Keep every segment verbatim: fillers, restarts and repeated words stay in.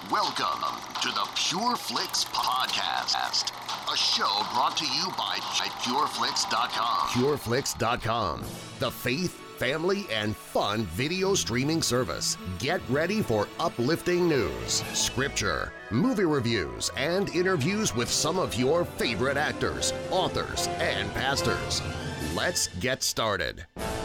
Welcome to the Pure Flix Podcast, a show brought to you by pure flix dot com. pure flix dot com, the faith, family, and fun video streaming service. Get ready for uplifting news, scripture, movie reviews, and interviews with some of your favorite actors, authors, and pastors. Let's get started.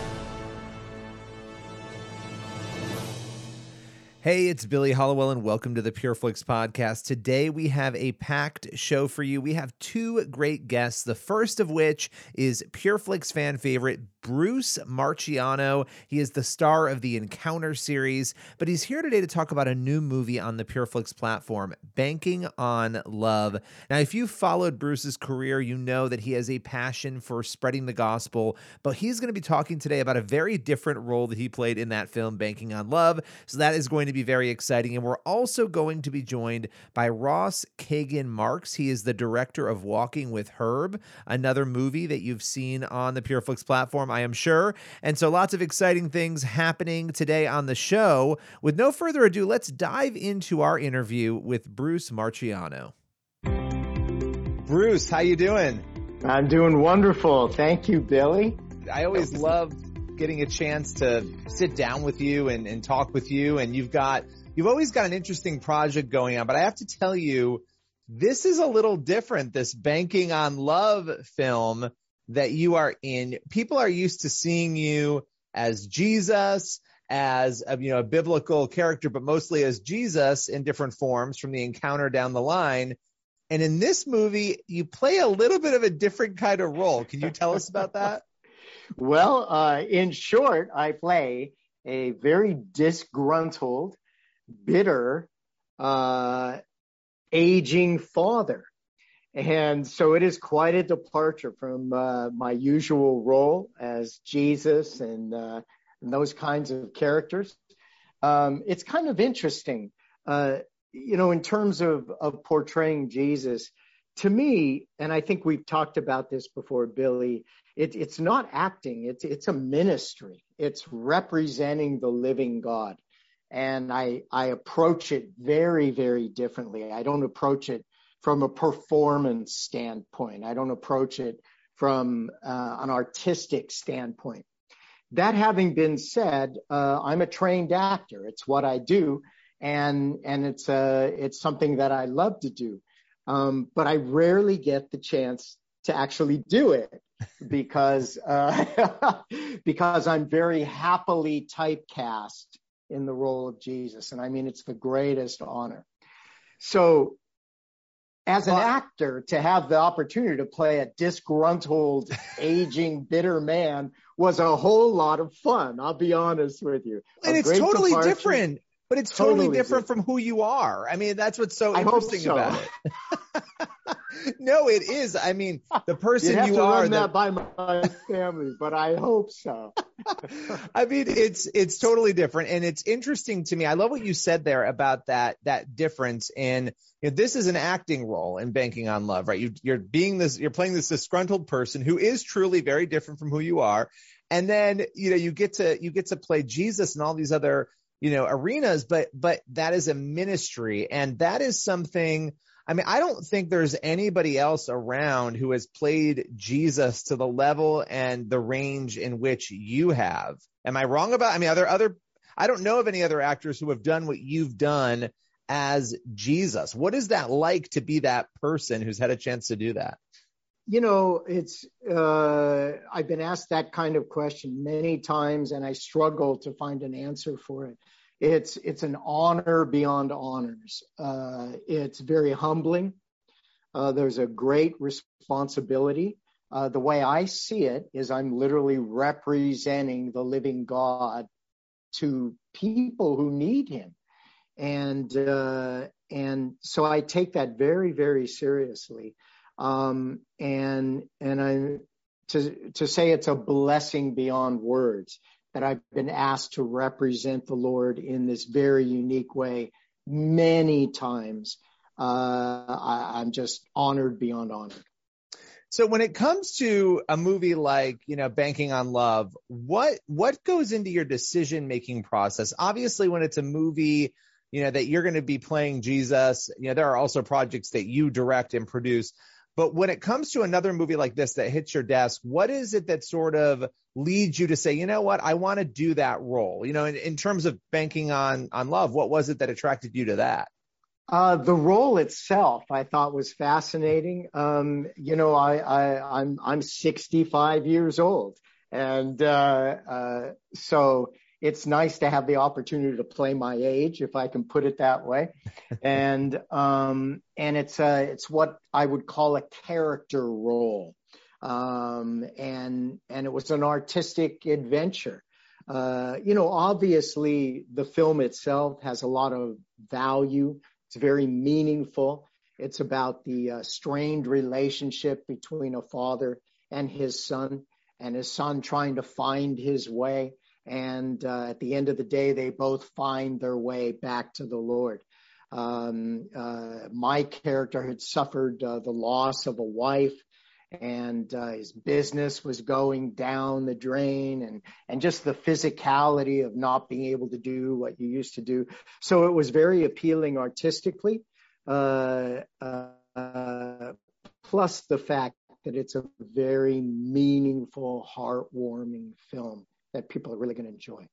Hey, it's Billy Hollowell, and welcome to the Pure Flix Podcast. Today, we have a packed show for you. We have two great guests, the first of which is Pure Flix fan favorite Bruce Marchiano. He is the star of the Encounter series, but he's here today to talk about a new movie on the Pure Flix platform, Banking on Love. Now, if you've followed Bruce's career, you know that he has a passion for spreading the gospel, but he's going to be talking today about a very different role that he played in that film, Banking on Love. So that is going to be very exciting. And we're also going to be joined by Ross Kagan Marks. He is the director of Walking with Herb, another movie that you've seen on the Pure Flix platform, I am sure. And so lots of exciting things happening today on the show. With no further ado, let's dive into our interview with Bruce Marchiano. Bruce, how you doing? I'm doing wonderful. Thank you, Billy. I always love getting a chance to sit down with you and, and talk with you. And you've got, you've always got an interesting project going on, but I have to tell you, this is a little different, this Banking on Love film that you are in. People are used to seeing you as Jesus, as a, you know, a biblical character, but mostly as Jesus in different forms from the Encounter down the line. And in this movie, you play a little bit of a different kind of role. Can you tell us about that? Well, uh, in short, I play a very disgruntled, bitter, uh, aging father. And so it is quite a departure from uh, my usual role as Jesus and, uh, and those kinds of characters. Um, it's kind of interesting, uh, you know, in terms of, of portraying Jesus. To me, and I think we've talked about this before, Billy, it, it's not acting. It's it's a ministry. It's representing the living God. And I, I approach it very, very differently. I don't approach it from a performance standpoint. I don't approach it from uh, an artistic standpoint. That having been said, uh, I'm a trained actor. It's what I do, and and it's uh, it's something that I love to do. Um, but I rarely get the chance to actually do it because uh, because I'm very happily typecast in the role of Jesus. And I mean, it's the greatest honor. So as an actor, to have the opportunity to play a disgruntled, aging, bitter man was a whole lot of fun. I'll be honest with you. And a it's totally departure. different. But it's totally, totally different different. from who you are. I mean, that's what's so I interesting hope so. about it. No, it is. I mean, the person you, have you to are. Run the... that by my family, but I hope so. I mean, it's it's totally different, and it's interesting to me. I love what you said there about that that difference. In you know, this is an acting role in Banking on Love, right? You, you're being this, you're playing this disgruntled person who is truly very different from who you are, and then you know you get to you get to play Jesus and all these other you know, arenas, but, but that is a ministry. And that is something, I mean, I don't think there's anybody else around who has played Jesus to the level and the range in which you have. Am I wrong about, I mean, are there other, I don't know of any other actors who have done what you've done as Jesus. What is that like to be that person who's had a chance to do that? You know, it's, uh, I've been asked that kind of question many times, and I struggle to find an answer for it. It's, it's an honor beyond honors. Uh, it's very humbling. Uh, there's a great responsibility. Uh, the way I see it is I'm literally representing the living God to people who need him. And, uh, and so I take that very, very seriously. Um, and, and I, to, to say it's a blessing beyond words that I've been asked to represent the Lord in this very unique way many times. Uh, I, I'm just honored beyond honored. So when it comes to a movie like, you know, Banking on Love, what, what goes into your decision-making process? Obviously, when it's a movie you know, that you're going to be playing Jesus. You know, there are also projects that you direct and produce. But when it comes to another movie like this that hits your desk, what is it that sort of leads you to say, you know what, I want to do that role? You know, in, in terms of Banking on, on Love, what was it that attracted you to that? Uh, the role itself, I thought, was fascinating. Um, you know, I, I, I'm I'm sixty-five years old, and uh, uh, so it's nice to have the opportunity to play my age, if I can put it that way. and um, and it's uh, it's what I would call a character role, um, and and it was an artistic adventure. Uh, you know, obviously, the film itself has a lot of value. It's very meaningful. It's about the uh, strained relationship between a father and his son, and his son trying to find his way. And uh, at the end of the day, they both find their way back to the Lord. Um, uh, my character had suffered uh, the loss of a wife, and uh, his business was going down the drain, and, and just the physicality of not being able to do what you used to do. So it was very appealing artistically, uh, uh, plus the fact that it's a very meaningful, heartwarming film that people are really going to enjoy.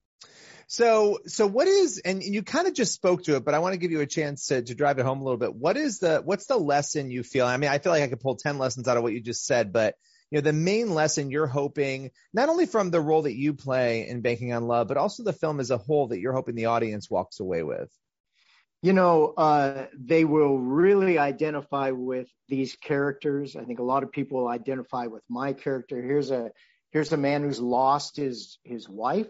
So, so what is, and you kind of just spoke to it, but I want to give you a chance to, to drive it home a little bit. What is the, what's the lesson you feel? I mean, I feel like I could pull ten lessons out of what you just said, but you know, the main lesson you're hoping, not only from the role that you play in Banking on Love, but also the film as a whole that you're hoping the audience walks away with. You know, uh, they will really identify with these characters. I think a lot of people will identify with my character. Here's a, here's a man who's lost his, his wife.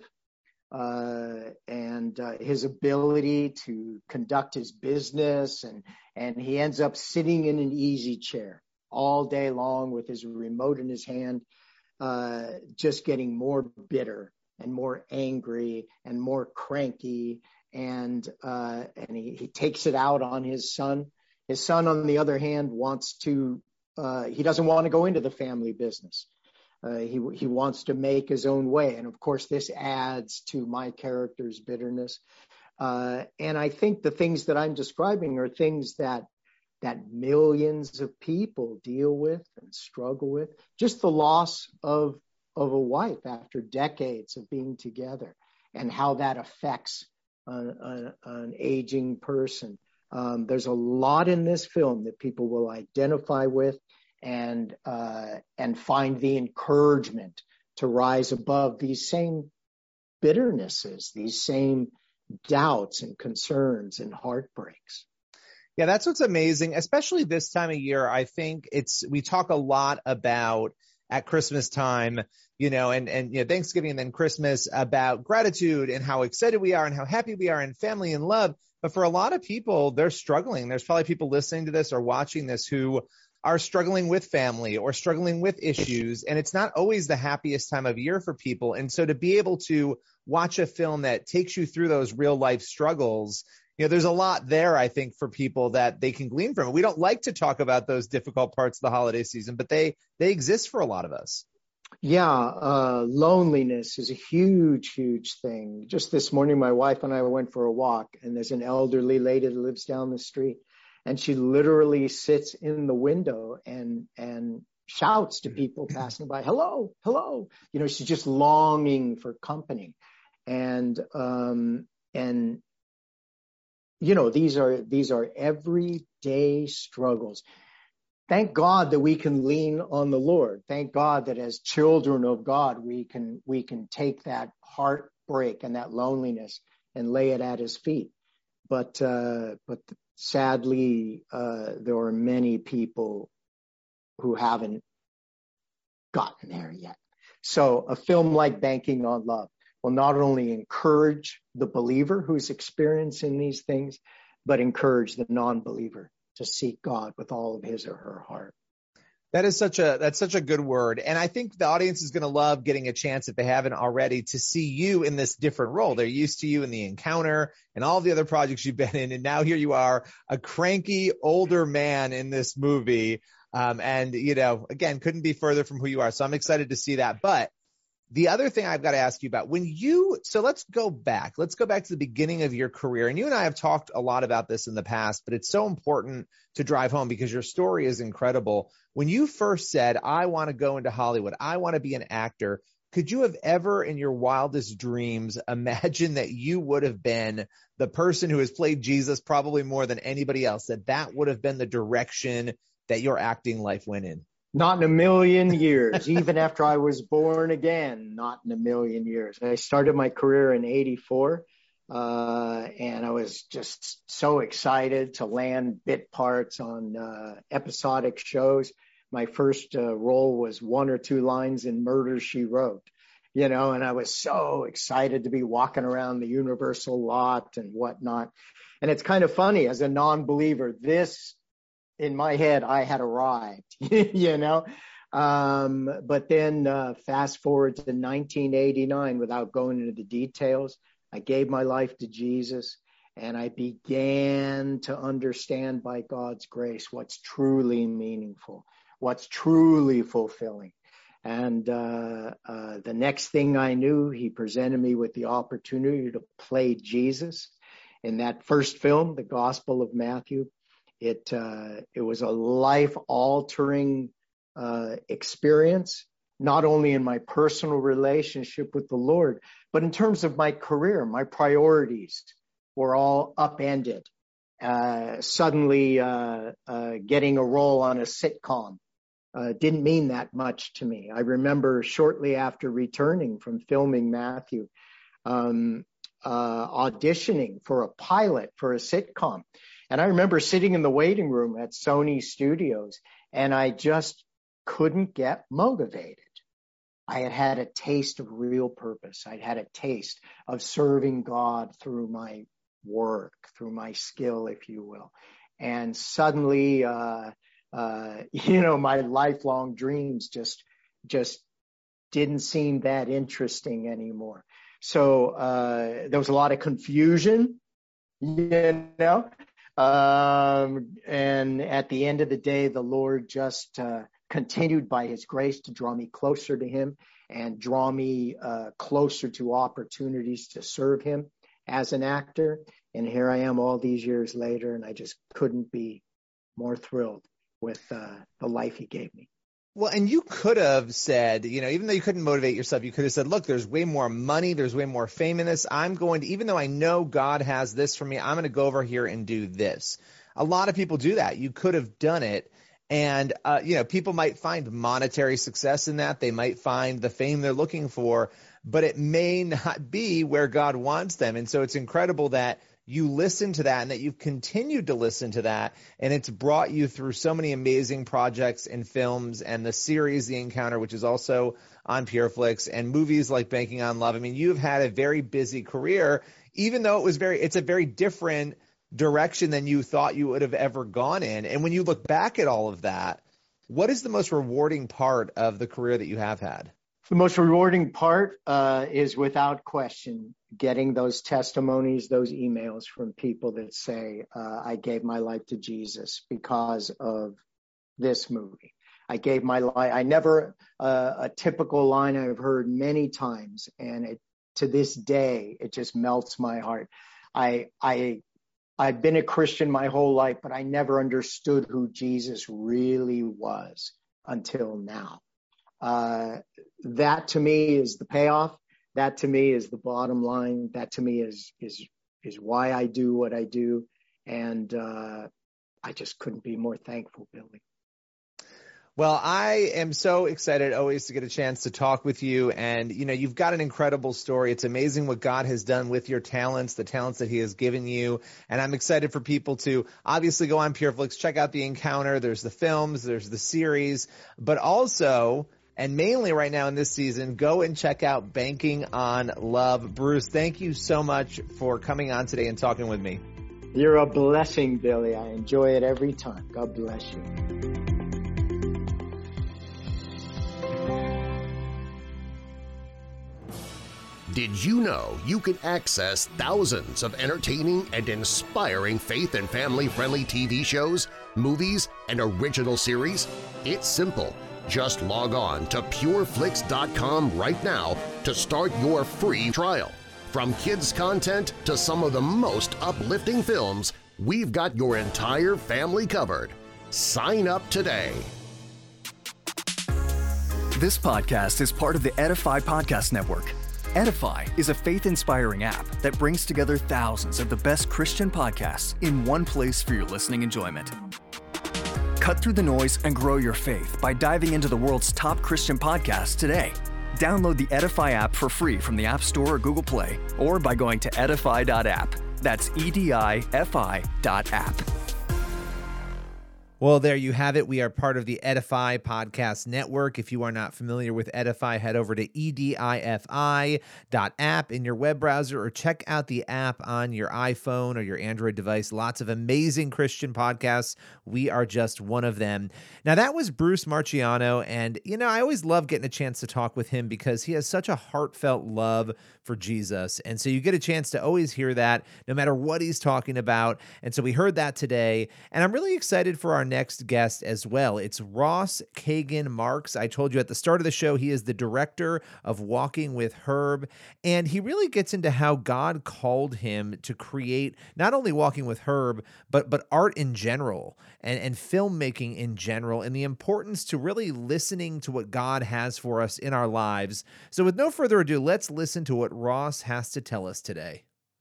Uh, and uh, his ability to conduct his business, and and he ends up sitting in an easy chair all day long with his remote in his hand, uh, just getting more bitter and more angry and more cranky, and uh, and he, he takes it out on his son. His son, on the other hand, wants to uh, he doesn't want to go into the family business. Uh, he he wants to make his own way, and of course, this adds to my character's bitterness. Uh, and I think the things that I'm describing are things that that millions of people deal with and struggle with. Just the loss of of a wife after decades of being together, and how that affects an, an, an aging person. Um, there's a lot in this film that people will identify with, and uh, and find the encouragement to rise above these same bitternesses, these same doubts and concerns and heartbreaks. Yeah, that's what's amazing, especially this time of year. I think it's, we talk a lot about at Christmas time, you know, and, and, you know, Thanksgiving and then Christmas, about gratitude and how excited we are and how happy we are and family and love. But for a lot of people, they're struggling. There's probably people listening to this or watching this who are struggling with family or struggling with issues. And it's not always the happiest time of year for people. And so to be able to watch a film that takes you through those real life struggles, you know, there's a lot there, I think, for people that they can glean from it. We don't like to talk about those difficult parts of the holiday season, but they, they exist for a lot of us. Yeah, uh, loneliness is a huge, huge thing. Just this morning, my wife and I went for a walk, and there's an elderly lady that lives down the street. And she literally sits in the window and and shouts to people passing by, hello, hello. You know, she's just longing for company. And um, and you know, these are these are everyday struggles. Thank God that we can lean on the Lord. Thank God that as children of God, we can we can take that heartbreak and that loneliness and lay it at His feet. But uh, but sadly, uh, there are many people who haven't gotten there yet. So a film like Banking on Love will not only encourage the believer who's experiencing these things, but encourage the non-believer to seek God with all of his or her heart. That is such a, that's such a good word. And I think the audience is going to love getting a chance, if they haven't already, to see you in this different role. They're used to you in The Encounter and all the other projects you've been in. And now here you are, a cranky older man in this movie. Um, and, you know, again, couldn't be further from who you are. So I'm excited to see that. But The other thing I've got to ask you about when you, so let's go back. Let's go back to the beginning of your career. And you and I have talked a lot about this in the past, but it's so important to drive home because your story is incredible. When you first said, I want to go into Hollywood, I want to be an actor, could you have ever in your wildest dreams imagined that you would have been the person who has played Jesus probably more than anybody else, that that would have been the direction that your acting life went in? Not in a million years. Even after I was born again, not in a million years. I started my career in eighty-four, uh, and I was just so excited to land bit parts on uh, episodic shows. My first uh, role was one or two lines in Murder, She Wrote, you know, and I was so excited to be walking around the Universal lot and whatnot. And it's kind of funny, as a non-believer, this, in my head, I had arrived, you know. Um, but then uh, fast forward to nineteen eighty-nine, without going into the details, I gave my life to Jesus, and I began to understand by God's grace what's truly meaningful, what's truly fulfilling. And uh, uh, the next thing I knew, he presented me with the opportunity to play Jesus in that first film, The Gospel of Matthew. It uh, it was a life-altering uh, experience, not only in my personal relationship with the Lord, but in terms of my career. My priorities were all upended. Uh, suddenly uh, uh, getting a role on a sitcom uh, didn't mean that much to me. I remember shortly after returning from filming Matthew, um, uh, auditioning for a pilot for a sitcom. And I remember sitting in the waiting room at Sony Studios, and I just couldn't get motivated. I had had a taste of real purpose. I'd had a taste of serving God through my work, through my skill, if you will. And suddenly, uh, uh, you know, my lifelong dreams just, just didn't seem that interesting anymore. So uh, there was a lot of confusion, you know. Um, and at the end of the day, the Lord just uh, continued by his grace to draw me closer to him and draw me uh, closer to opportunities to serve him as an actor. And here I am all these years later, and I just couldn't be more thrilled with uh, the life he gave me. Well, and you could have said, you know, even though you couldn't motivate yourself, you could have said, look, there's way more money, there's way more fame in this. I'm going to, even though I know God has this for me, I'm going to go over here and do this. A lot of people do that. You could have done it. And, uh, you know, people might find monetary success in that. They might find the fame they're looking for, but it may not be where God wants them. And so it's incredible that you listen to that and that you've continued to listen to that. And it's brought you through so many amazing projects and films and the series, The Encounter, which is also on PureFlix, and movies like Banking on Love. I mean, you've had a very busy career, even though it was very, it's a very different direction than you thought you would have ever gone in. And when you look back at all of that, what is the most rewarding part of the career that you have had? The most rewarding part uh, is, without question, getting those testimonies, those emails from people that say, uh, I gave my life to Jesus because of this movie. I gave my life. I never, uh, a typical line I've heard many times, and it, to this day, it just melts my heart. I, I, I've been a Christian my whole life, but I never understood who Jesus really was until now. Uh, that to me is the payoff. That to me is the bottom line. That to me is, is, is why I do what I do. And, uh, I just couldn't be more thankful, Billy. Well, I am so excited always to get a chance to talk with you. And, you know, you've got an incredible story. It's amazing what God has done with your talents, the talents that he has given you. And I'm excited for people to obviously go on PureFlix, check out The Encounter. There's the films, there's the series, but also, and mainly right now in this season, go and check out Banking on Love. Bruce, thank you so much for coming on today and talking with me. You're a blessing, Billy. I enjoy it every time. God bless you. Did you know you can access thousands of entertaining and inspiring faith and family-friendly T V shows, movies, and original series? It's simple. Just log on to pure flix dot com right now to start your free trial. From kids' content to some of the most uplifting films, we've got your entire family covered. Sign up today. This podcast is part of the Edify Podcast Network. Edify is a faith-inspiring app that brings together thousands of the best Christian podcasts in one place for your listening enjoyment. Cut through the noise and grow your faith by diving into the world's top Christian podcasts today. Download the Edify app for free from the App Store or Google Play, or by going to edify dot app. That's E D I F I dot app. Well, there you have it. We are part of the Edify Podcast Network. If you are not familiar with Edify, head over to edify dot app in your web browser or check out the app on your iPhone or your Android device. Lots of amazing Christian podcasts. We are just one of them. Now, that was Bruce Marchiano, and, you know, I always love getting a chance to talk with him because he has such a heartfelt love for Jesus, and so you get a chance to always hear that no matter what he's talking about, and so we heard that today, and I'm really excited for our next guest as well. It's Ross Kagan Marks. I told you at the start of the show, he is the director of Walking with Herb, and he really gets into how God called him to create not only Walking with Herb, but but art in general and, and filmmaking in general, and the importance to really listening to what God has for us in our lives. So with no further ado, let's listen to what Ross has to tell us today.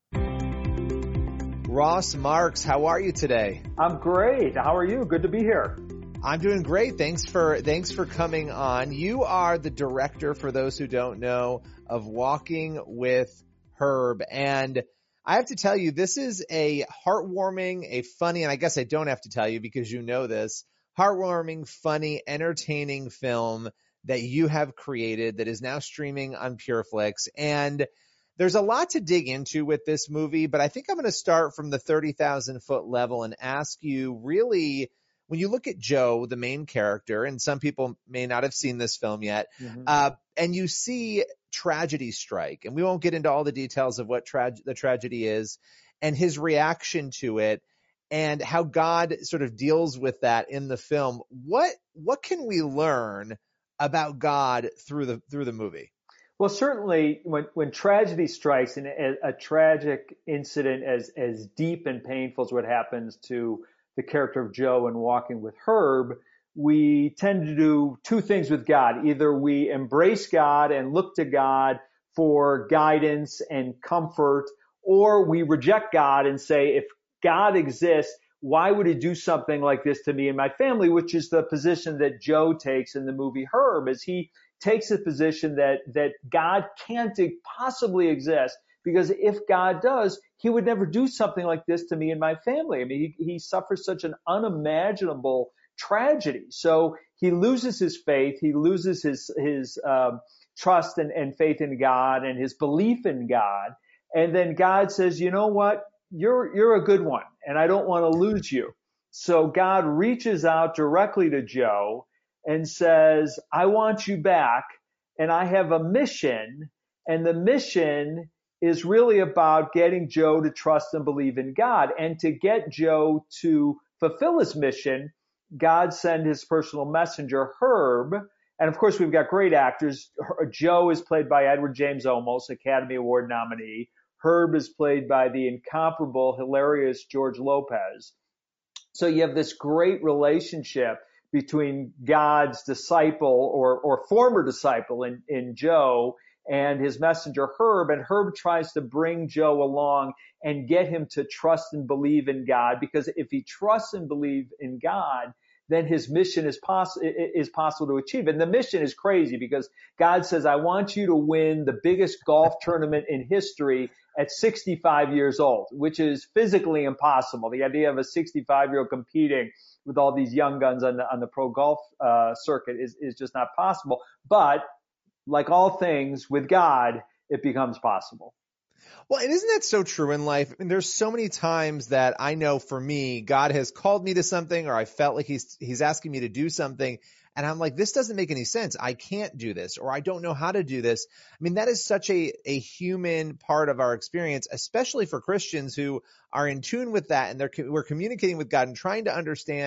Ross Marks, how are you today? I'm great. How are you? Good to be here. I'm doing great. Thanks for thanks for coming on. You are the director, for those who don't know, of Walking with Herb. And I have to tell you, this is a heartwarming, a funny, and I guess I don't have to tell you because you know this, heartwarming, funny, entertaining film that you have created that is now streaming on PureFlix. And there's a lot to dig into with this movie, but I think I'm going to start from the thirty thousand foot level and ask you, really, when you look at Joe, the main character, and some people may not have seen this film yet, mm-hmm. uh, and you see tragedy strike, and we won't get into all the details of what tra- the tragedy is and his reaction to it and how God sort of deals with that in the film. What what can we learn about God through the through the movie? Well, certainly when, when tragedy strikes, and a, a tragic incident as, as deep and painful as what happens to the character of Joe in Walking with Herb, we tend to do two things with God. Either we embrace God and look to God for guidance and comfort, or we reject God and say, if God exists, why would he do something like this to me and my family? Which is the position that Joe takes in the movie Herb, as he takes a position that, that God can't possibly exist, because if God does, he would never do something like this to me and my family. I mean, he, he suffers such an unimaginable tragedy. So he loses his faith. He loses his, his, um, trust and, and faith in God and his belief in God. And then God says, you know what? You're, you're a good one, and I don't want to lose you. So God reaches out directly to Joe and says, I want you back, and I have a mission, and the mission is really about getting Joe to trust and believe in God. And to get Joe to fulfill his mission, God sent his personal messenger, Herb. And of course, we've got great actors. Joe is played by Edward James Olmos, Academy Award nominee. Herb is played by the incomparable, hilarious George Lopez. So you have this great relationship between God's disciple or, or former disciple in, in Joe and his messenger Herb. And Herb tries to bring Joe along and get him to trust and believe in God, because if he trusts and believes in God, then his mission is, poss- is possible to achieve. And the mission is crazy, because God says, I want you to win the biggest golf tournament in history at sixty-five years old, which is physically impossible. The idea of a sixty-five-year-old competing with all these young guns on the, on the pro golf uh, circuit is, is just not possible. But like all things with God, it becomes possible. Well, and isn't that so true in life? I mean, there's so many times that I know for me, God has called me to something, or I felt like he's he's asking me to do something, and I'm like, this doesn't make any sense. I can't do this, or I don't know how to do this. I mean, that is such a, a human part of our experience, especially for Christians who are in tune with that, and they're we're communicating with God and trying to understand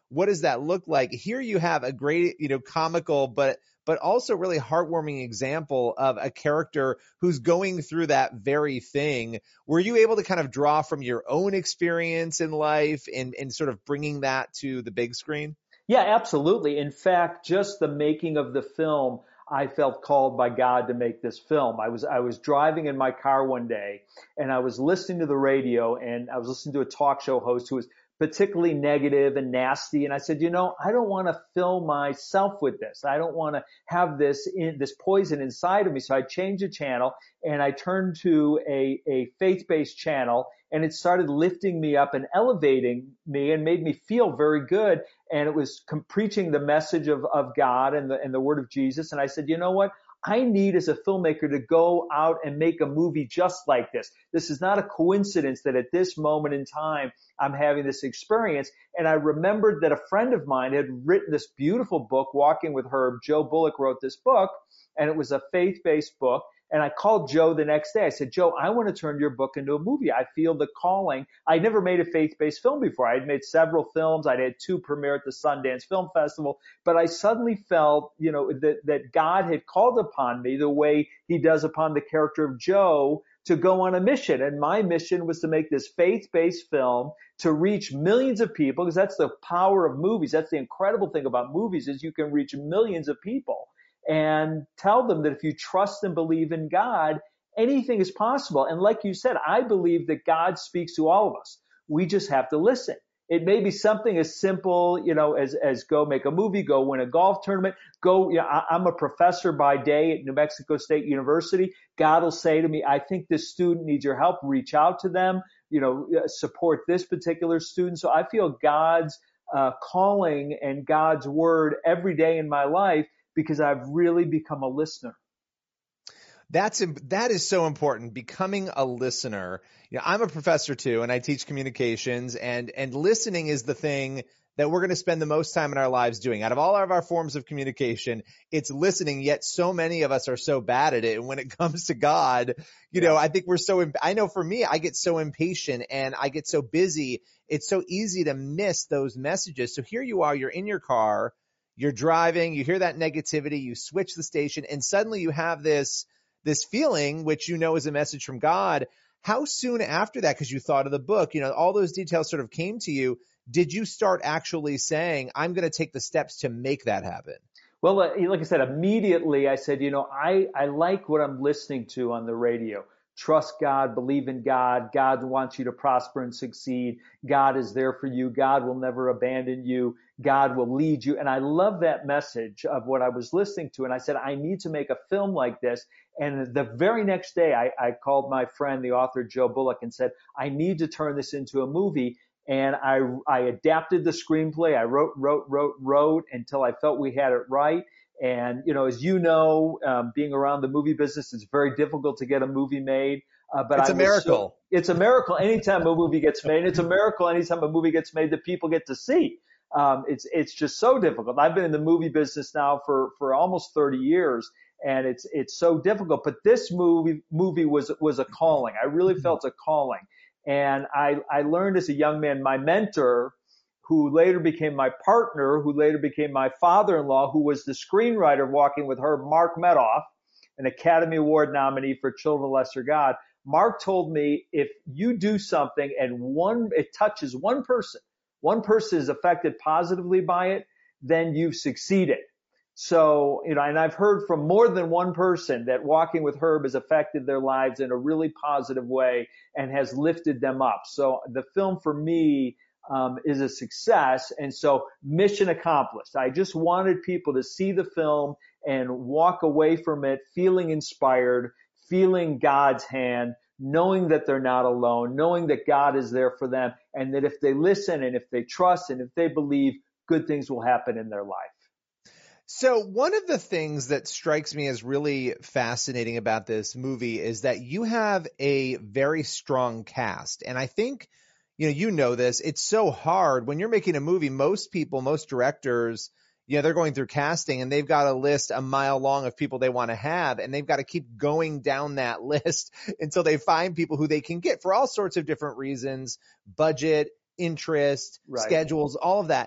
what does that look like? Here you have a great, you know, comical, but but also really heartwarming example of a character who's going through that very thing. Were you able to kind of draw from your own experience in life and, and sort of bringing that to the big screen? Yeah, absolutely. In fact, just the making of the film, I felt called by God to make this film. I was I was driving in my car one day and I was listening to the radio and I was listening to a talk show host who was particularly negative and nasty. And I said, you know, I don't want to fill myself with this. I don't want to have this in, this poison inside of me. So I changed the channel and I turned to a, a faith-based channel, and it started lifting me up and elevating me and made me feel very good. And it was com- preaching the message of, of God and the, and the word of Jesus. And I said, you know what? I need as a filmmaker to go out and make a movie just like this. This is not a coincidence that at this moment in time, I'm having this experience. And I remembered that a friend of mine had written this beautiful book, Walking with Herb. Joe Bullock wrote this book, and it was a faith-based book. And I called Joe the next day. I said, Joe, I want to turn your book into a movie. I feel the calling. I'd never made a faith-based film before. I'd made several films. I'd had two premiere at the Sundance Film Festival. But I suddenly felt, you know, that, that God had called upon me the way he does upon the character of Joe to go on a mission. And my mission was to make this faith-based film to reach millions of people, because that's the power of movies. That's the incredible thing about movies, is you can reach millions of people and tell them that if you trust and believe in God, anything is possible. And like you said, I believe that God speaks to all of us. We just have to listen. It may be something as simple, you know, as, as go make a movie, go win a golf tournament, go, you know, I, I'm a professor by day at New Mexico State University. God will say to me, I think this student needs your help. Reach out to them, you know, support this particular student. So I feel God's uh, calling and God's word every day in my life, because I've really become a listener. That's that is so important. Becoming a listener. You know, I'm a professor too, and I teach communications, and and listening is the thing that we're going to spend the most time in our lives doing. Out of all of our forms of communication, it's listening. Yet so many of us are so bad at it. And when it comes to God, you know, I think we're so. I know for me, I get so impatient and I get so busy. It's so easy to miss those messages. So here you are. You're in your car. You're driving, you hear that negativity, you switch the station, and suddenly you have this this feeling, which you know is a message from God. How soon after that, because you thought of the book, you know, all those details sort of came to you, did you start actually saying, I'm going to take the steps to make that happen? Well, like I said, immediately I said, you know, I, I like what I'm listening to on the radio. Trust God, believe in God. God wants you to prosper and succeed. God is there for you. God will never abandon you. God will lead you. And I love that message of what I was listening to. And I said, I need to make a film like this. And the very next day, I, I called my friend, the author, Joe Bullock, and said, I need to turn this into a movie. And I, I adapted the screenplay. I wrote, wrote, wrote, wrote until I felt we had it right. And, you know, as you know, um, being around the movie business, it's very difficult to get a movie made. Uh, but it's I a miracle. So, it's a miracle anytime a movie gets made. It's a miracle anytime a movie gets made that people get to see. Um, it's it's just so difficult. I've been in the movie business now for, for almost thirty years, and it's it's so difficult. But this movie movie was was a calling. I really felt a calling, and I I learned as a young man. My mentor, who later became my partner, who later became my father-in-law, who was the screenwriter of Walking with Herb, Mark Medoff, an Academy Award nominee for Children of the Lesser God. Mark told me, if you do something and one it touches one person, one person is affected positively by it, then you've succeeded. So, you know, and I've heard from more than one person that Walking with Herb has affected their lives in a really positive way and has lifted them up. So the film for me um, is a success. And so mission accomplished. I just wanted people to see the film and walk away from it feeling inspired, feeling God's hand, knowing that they're not alone, knowing that God is there for them, and that if they listen and if they trust and if they believe, good things will happen in their life. So one of the things that strikes me as really fascinating about this movie is that you have a very strong cast. And I think, you know, you know this, it's so hard when you're making a movie. Most people, most directors, you know, they're going through casting and they've got a list a mile long of people they want to have, and they've got to keep going down that list until they find people who they can get for all sorts of different reasons, budget, interest, right, schedules, all of that.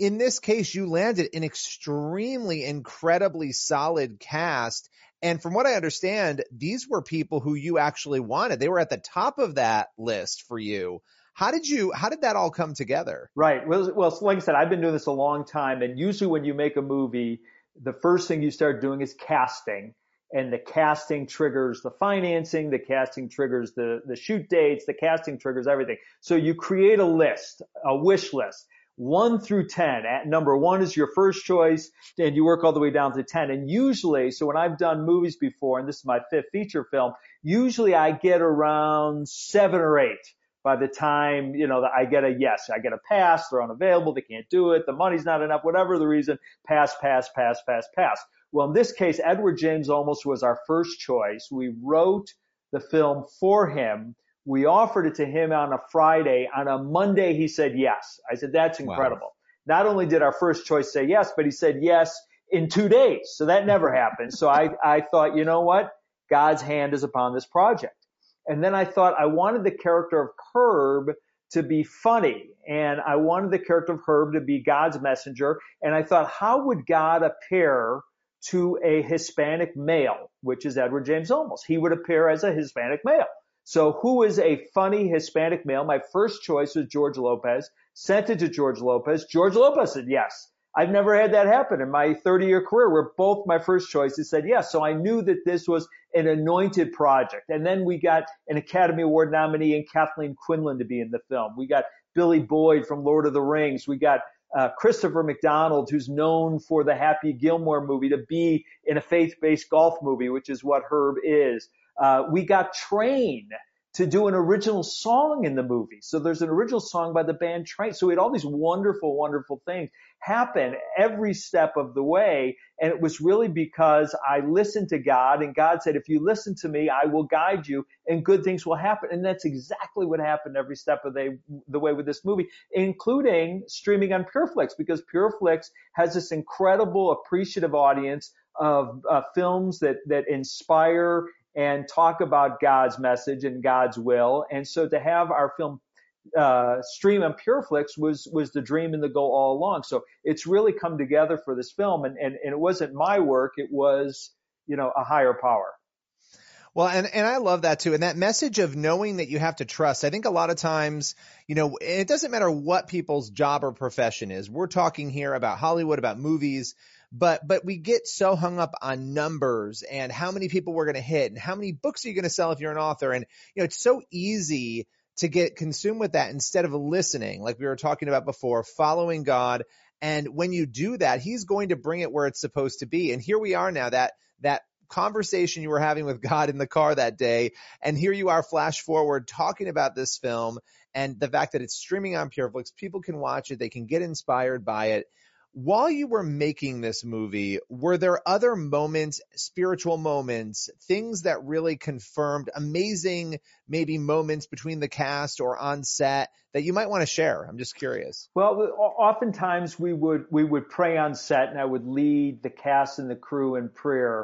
in this case, you landed an extremely, incredibly solid cast. And from what I understand, these were people who you actually wanted. They were at the top of that list for you. How did you, how did that all come together? Right. Well, well, like I said, I've been doing this a long time. And usually when you make a movie, the first thing you start doing is casting. And the casting triggers the financing, the casting triggers the, the shoot dates, the casting triggers everything. So you create a list, a wish list. One through ten. At number one is your first choice, and you work all the way down to ten. And usually, so when I've done movies before, and this is my fifth feature film, usually I get around seven or eight by the time, you know, I get a yes, I get a pass, they're unavailable, they can't do it, the money's not enough, whatever the reason, pass, pass, pass, pass, pass. Well, in this case, Edward James Olmos was our first choice. We wrote the film for him. We offered it to him on a Friday. On a Monday, he said yes. I said, that's incredible. Wow. Not only did our first choice say yes, but he said yes in two days. So that never happened. So I, I thought, you know what? God's hand is upon this project. And then I thought I wanted the character of Herb to be funny. And I wanted the character of Herb to be God's messenger. And I thought, how would God appear to a Hispanic male, which is Edward James Olmos? He would appear as a Hispanic male. So who is a funny Hispanic male? My first choice was George Lopez. Sent it to George Lopez. George Lopez said yes. I've never had that happen in my thirty-year career where both my first choices said yes. So I knew that this was an anointed project. And then we got an Academy Award nominee in Kathleen Quinlan to be in the film. We got Billy Boyd from Lord of the Rings. We got uh, Christopher McDonald, who's known for the Happy Gilmore movie, to be in a faith-based golf movie, which is what Herb is. Uh, we got Train to do an original song in the movie. So there's an original song by the band Train. So we had all these wonderful, wonderful things happen every step of the way. And it was really because I listened to God, and God said, if you listen to me, I will guide you and good things will happen. And that's exactly what happened every step of the, the way with this movie, including streaming on PureFlix, because PureFlix has this incredible appreciative audience of uh, films that, that inspire and talk about God's message and God's will. And so to have our film uh stream on PureFlix was was the dream and the goal all along. So it's really come together for this film, and, and, and it wasn't my work, it was, you know, a higher power. Well, and, and I love that too. And that message of knowing that you have to trust. I think a lot of times, you know, it doesn't matter what people's job or profession is. We're talking here about Hollywood, about movies. But but we get so hung up on numbers and how many people we're going to hit and how many books are you going to sell if you're an author. And, you know, it's so easy to get consumed with that instead of listening, like we were talking about before, following God. And when you do that, he's going to bring it where it's supposed to be. And here we are now, that that conversation you were having with God in the car that day. And here you are, flash forward, talking about this film and the fact that it's streaming on PureFlix. People can watch it. They can get inspired by it. While you were making this movie, were there other moments, spiritual moments, things that really confirmed amazing maybe moments between the cast or on set that you might want to share? I'm just curious. Well, oftentimes we would we would pray on set, and I would lead the cast and the crew in prayer,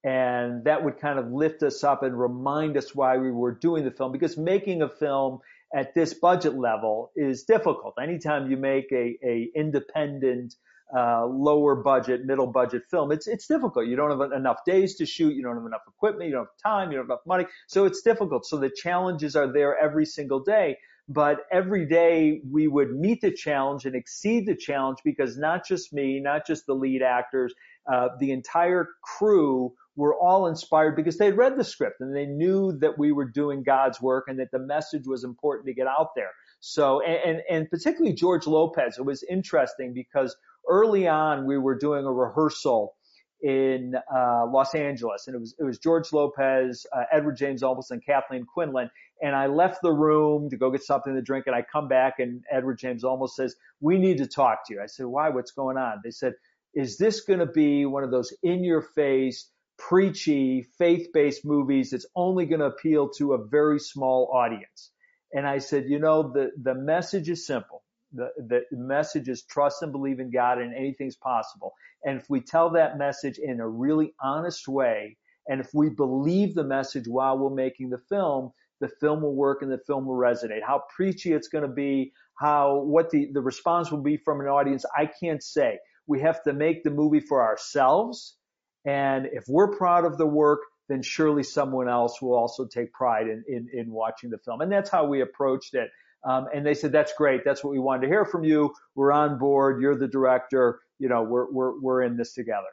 and that would kind of lift us up and remind us why we were doing the film, because making a film at this budget level is difficult. Anytime you make a, a independent Uh, lower budget, middle budget film, it's it's difficult. You don't have enough days to shoot. You don't have enough equipment. You don't have time. You don't have enough money. So it's difficult. So the challenges are there every single day. But every day we would meet the challenge and exceed the challenge, because not just me, not just the lead actors, uh, the entire crew were all inspired because they'd read the script and they knew that we were doing God's work and that the message was important to get out there. So, and, and, and particularly George Lopez, it was interesting because early on we were doing a rehearsal in uh, Los Angeles, and it was it was George Lopez, uh, Edward James Olmos, and Kathleen Quinlan. And I left the room to go get something to drink, and I come back, and Edward James Olmos says, "We need to talk to you." I said, "Why? What's going on?" They said, "Is this going to be one of those in-your-face, preachy, faith-based movies that's only going to appeal to a very small audience?" And I said, "You know, the the message is simple. The, the message is trust and believe in God, and anything's possible. And if we tell that message in a really honest way, and if we believe the message while we're making the film, the film will work and the film will resonate. How preachy it's going to be, how what the, the response will be from an audience, I can't say. We have to make the movie for ourselves. And if we're proud of the work, then surely someone else will also take pride in, in, in watching the film. And that's how we approached it. Um, and they said, that's great. That's what we wanted to hear from you. We're on board. You're the director. You know, we're, we're, we're in this together.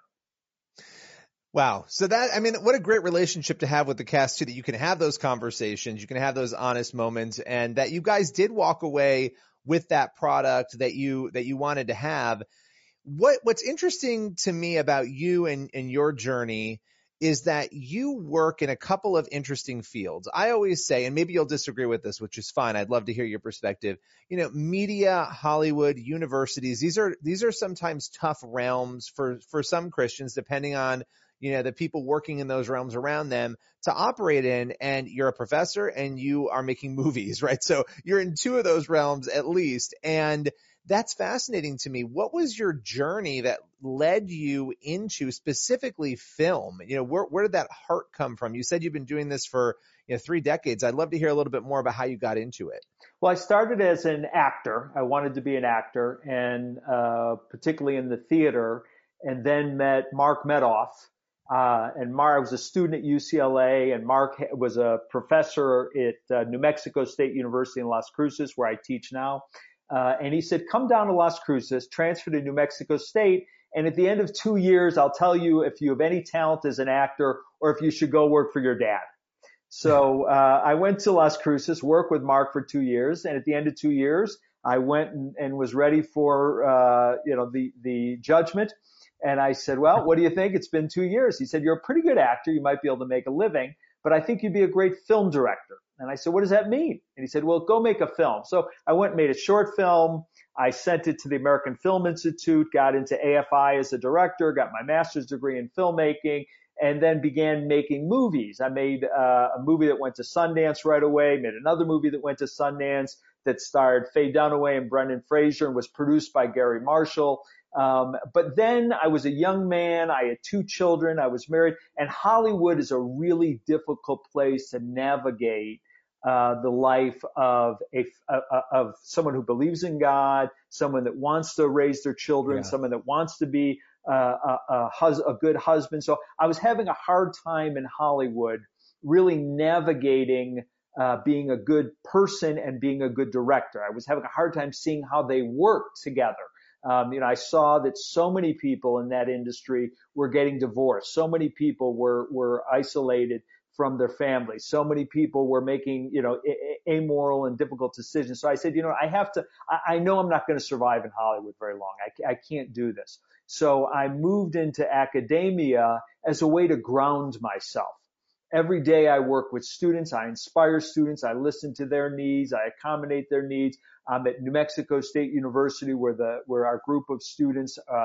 Wow. So that, I mean, what a great relationship to have with the cast too, that you can have those conversations, you can have those honest moments, and that you guys did walk away with that product that you, that you wanted to have. What, what's interesting to me about you and, and your journey is that you work in a couple of interesting fields. I always say, and maybe you'll disagree with this, which is fine. I'd love to hear your perspective. You know, media, Hollywood, universities, these are, these are sometimes tough realms for, for some Christians, depending on, you know, the people working in those realms around them to operate in. And you're a professor and you are making movies, right? So you're in two of those realms at least. And that's fascinating to me. What was your journey that led you into specifically film? You know, where, where did that heart come from? You said you've been doing this for, you know, three decades. I'd love to hear a little bit more about how you got into it. Well, I started as an actor. I wanted to be an actor, and uh, particularly in the theater, and then met Mark Medoff. Uh, and Mark was a student at U C L A, and Mark was a professor at uh, New Mexico State University in Las Cruces, where I teach now. Uh, and he said, come down to Las Cruces, transfer to New Mexico State, and at the end of two years, I'll tell you if you have any talent as an actor or if you should go work for your dad. So uh, I went to Las Cruces, worked with Mark for two years, and at the end of two years, I went and, and was ready for uh, you know the the judgment. And I said, well, what do you think? It's been two years. He said, you're a pretty good actor. You might be able to make a living, but I think you'd be a great film director. And I said, what does that mean? And he said, well, go make a film. So I went and made a short film. I sent it to the American Film Institute, got into A F I as a director, got my master's degree in filmmaking, and then began making movies. I made uh, a movie that went to Sundance right away, made another movie that went to Sundance that starred Faye Dunaway and Brendan Fraser and was produced by Gary Marshall. Um, but then I was a young man. I had two children. I was married. And Hollywood is a really difficult place to navigate uh, the life of a, uh, of someone who believes in God, someone that wants to raise their children, yeah. someone that wants to be uh, a, a, hus- a good husband. So I was having a hard time in Hollywood really navigating uh, being a good person and being a good director. I was having a hard time seeing how they worked together. Um, you know, I saw that so many people in that industry were getting divorced. So many people were, were isolated from their families. So many people were making, you know, a- amoral and difficult decisions. So I said, you know, I have to, I, I know I'm not going to survive in Hollywood very long. I, I can't do this. So I moved into academia as a way to ground myself. Every day I work with students. I inspire students. I listen to their needs. I accommodate their needs. I'm at New Mexico State University, where the where our group of students uh,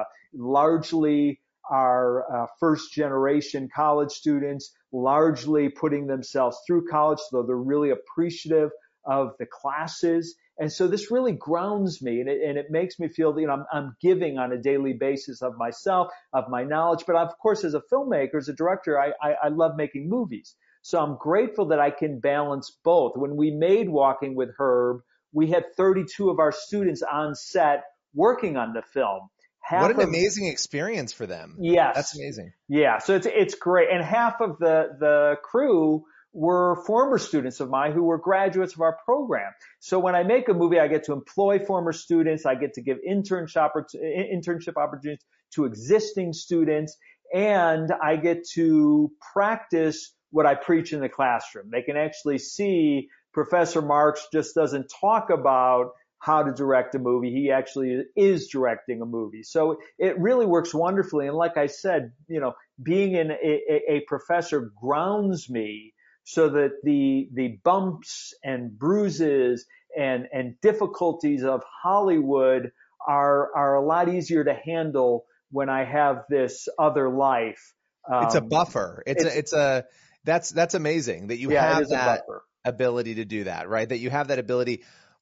largely are uh, first generation college students, largely putting themselves through college, so they're really appreciative of the classes. And so this really grounds me, and it, and it makes me feel that, you know, I'm, I'm giving on a daily basis of myself, of my knowledge. But of course, as a filmmaker, as a director, I, I, I love making movies. So I'm grateful that I can balance both. When we made Walking with Herb, we had thirty-two of our students on set working on the film. Half what an of, amazing experience for them. Yes. That's amazing. Yeah. So it's, it's great. And half of the, the crew were former students of mine who were graduates of our program. So when I make a movie, I get to employ former students. I get to give internship, internship opportunities to existing students, and I get to practice what I preach in the classroom. They can actually see Professor Marks just doesn't talk about how to direct a movie. He actually is directing a movie. So it really works wonderfully. And like I said, you know, being in a, a, a professor grounds me so that the, the bumps and bruises and, and difficulties of Hollywood are, are a lot easier to handle when I have this other life. Um, it's a buffer. It's, it's a, it's a, that's, that's amazing that you yeah, have it is that a buffer. ability to do that, right? That you have that ability.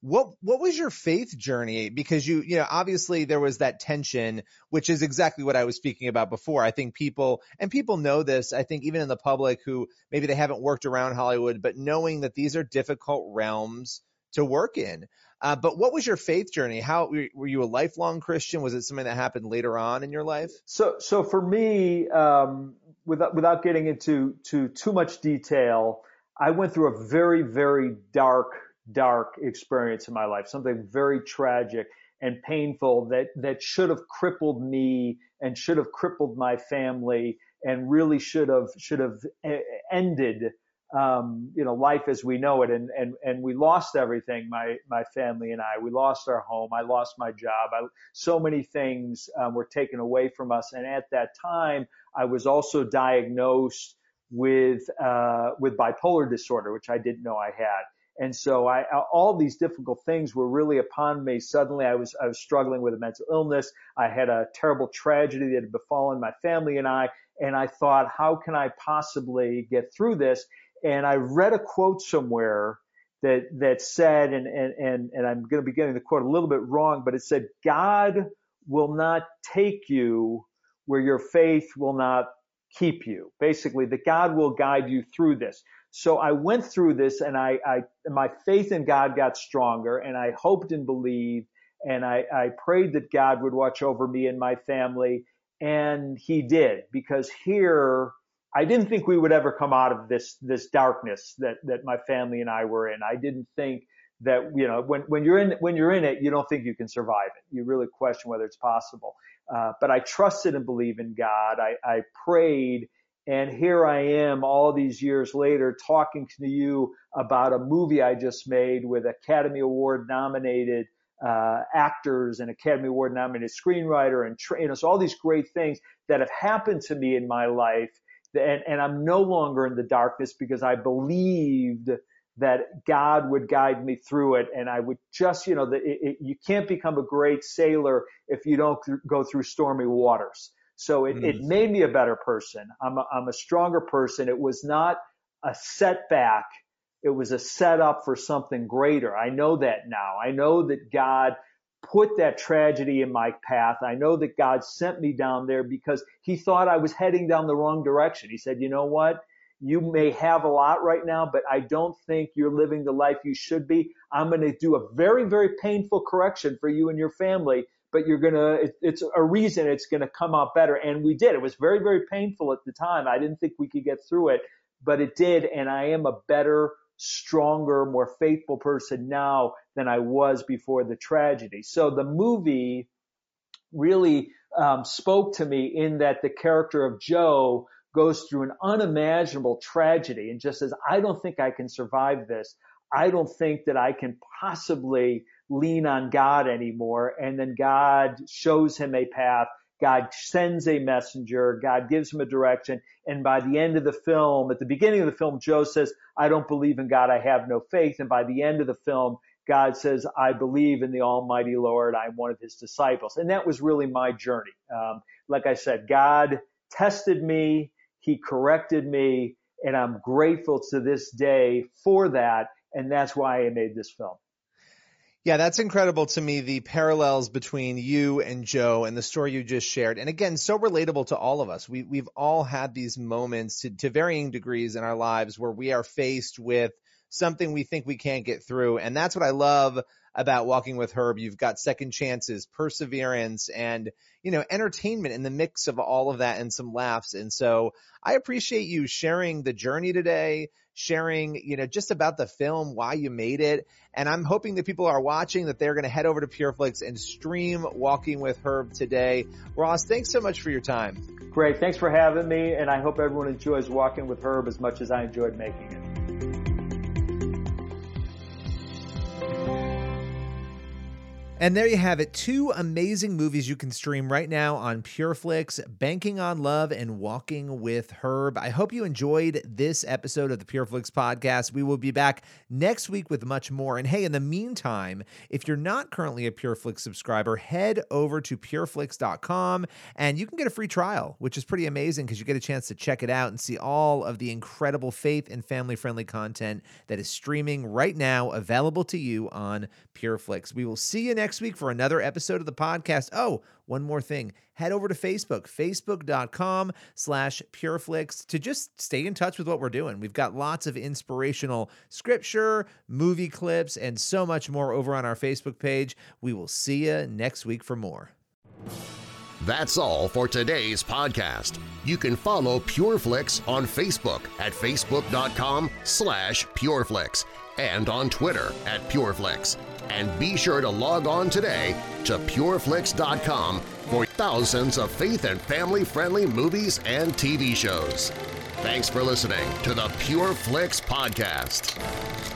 What what was your faith journey? Because you you know obviously there was that tension, which is exactly what I was speaking about before. I think people and people know this. I think even in the public who maybe they haven't worked around Hollywood, but knowing that these are difficult realms to work in. Uh, but what was your faith journey? How were you a lifelong Christian? Was it something that happened later on in your life? So so for me, um, without without getting into to too much detail, I went through a very very dark. dark experience in my life, something very tragic and painful that, that should have crippled me and should have crippled my family and really should have, should have ended, um, you know, life as we know it. And, and, and we lost everything, my, my family and I, we lost our home. I lost my job. I, so many things um, were taken away from us. And at that time, I was also diagnosed with, uh, with bipolar disorder, which I didn't know I had. And so I, all these difficult things were really upon me. Suddenly I was, I was struggling with a mental illness. I had a terrible tragedy that had befallen my family and I, and I thought, how can I possibly get through this? And I read a quote somewhere that, that said, and, and, and, and I'm going to be getting the quote a little bit wrong, but it said, God will not take you where your faith will not keep you. Basically, that God will guide you through this. So I went through this and I, I, my faith in God got stronger and I hoped and believed and I, I prayed that God would watch over me and my family. And he did, because here I didn't think we would ever come out of this, this darkness that, that my family and I were in. I didn't think that, you know, when, when you're in, when you're in it, you don't think you can survive it. You really question whether it's possible. Uh, but I trusted and believed in God. I, I prayed. And here I am all these years later talking to you about a movie I just made with Academy Award nominated uh, actors and Academy Award nominated screenwriter and tra- you know, so all these great things that have happened to me in my life. And, and I'm no longer in the darkness because I believed that God would guide me through it. And I would just, you know, the, it, it, you can't become a great sailor if you don't th- go through stormy waters. So it, mm. it made me a better person. I'm a, I'm a stronger person. It was not a setback. It was a setup for something greater. I know that now. I know that God put that tragedy in my path. I know that God sent me down there because he thought I was heading down the wrong direction. He said, you know what? You may have a lot right now, but I don't think you're living the life you should be. I'm going to do a very, very painful correction for you and your family. But you're going to, it's a reason it's going to come out better. And we did. It was very, very painful at the time. I didn't think we could get through it, but it did. And I am a better, stronger, more faithful person now than I was before the tragedy. So the movie really um, spoke to me in that the character of Joe goes through an unimaginable tragedy and just says, I don't think I can survive this. I don't think that I can possibly lean on God anymore. And then God shows him a path. God sends a messenger. God gives him a direction. And by the end of the film, at the beginning of the film, Joe says, I don't believe in God. I have no faith. And by the end of the film, God says, I believe in the Almighty Lord. I'm one of his disciples. And that was really my journey. Um, like I said, God tested me. He corrected me. And I'm grateful to this day for that. And that's why I made this film. Yeah, that's incredible to me, the parallels between you and Joe and the story you just shared. And again, so relatable to all of us. We, we've all had these moments to, to varying degrees in our lives where we are faced with something we think we can't get through. And that's what I love about Walking with Herb. You've got second chances, perseverance, and, you know, entertainment in the mix of all of that and some laughs. And so I appreciate you sharing the journey today, sharing, you know, just about the film, why you made it. And I'm hoping that people are watching, that they're going to head over to PureFlix and stream Walking with Herb today. Ross, thanks so much for your time. Great. Thanks for having me. And I hope everyone enjoys Walking with Herb as much as I enjoyed making it. And there you have it, two amazing movies you can stream right now on PureFlix, Banking on Love and Walking with Herb. I hope you enjoyed this episode of the PureFlix podcast. We will be back next week with much more. And hey, in the meantime, if you're not currently a PureFlix subscriber, head over to pureflix dot com and you can get a free trial, which is pretty amazing because you get a chance to check it out and see all of the incredible faith and family-friendly content that is streaming right now, available to you on PureFlix. We will see you next next week for another episode of the podcast. Oh, one more thing. Head over to Facebook, facebook dot com slash PureFlix to just stay in touch with what we're doing. We've got lots of inspirational scripture, movie clips, and so much more over on our Facebook page. We will see you next week for more. That's all for today's podcast. You can follow PureFlix on Facebook at facebook dot com slash PureFlix and on Twitter at PureFlix. And be sure to log on today to pureflix dot com for thousands of faith and family-friendly movies and T V shows. Thanks for listening to the PureFlix Podcast.